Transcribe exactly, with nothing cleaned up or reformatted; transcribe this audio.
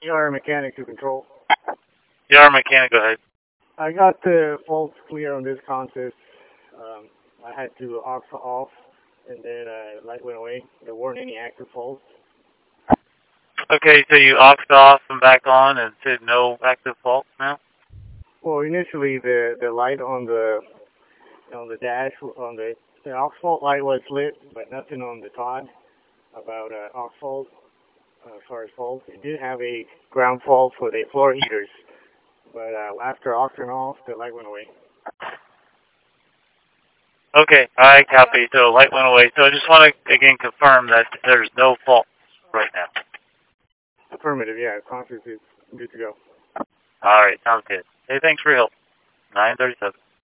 You are a mechanic to control. You are a mechanic, go ahead. I got the faults clear on this consist. Um, I had to aux off, and then uh, light went away. There weren't any active faults. Okay, so you auxed off and back on and said no active faults now? Well, initially the the light on the on the dash on the the aux fault light was lit, but nothing on the T O D about uh, aux fault uh, as far as faults. It did have a ground fault for the floor heaters, but uh, after auxing off, the light went away. Okay, I copy. So light went away. So I just want to again confirm that there's no faults right now. Affirmative, yeah. Conscious is good to go. All right, sounds good. Hey, thanks for your help. nine thirty-seven.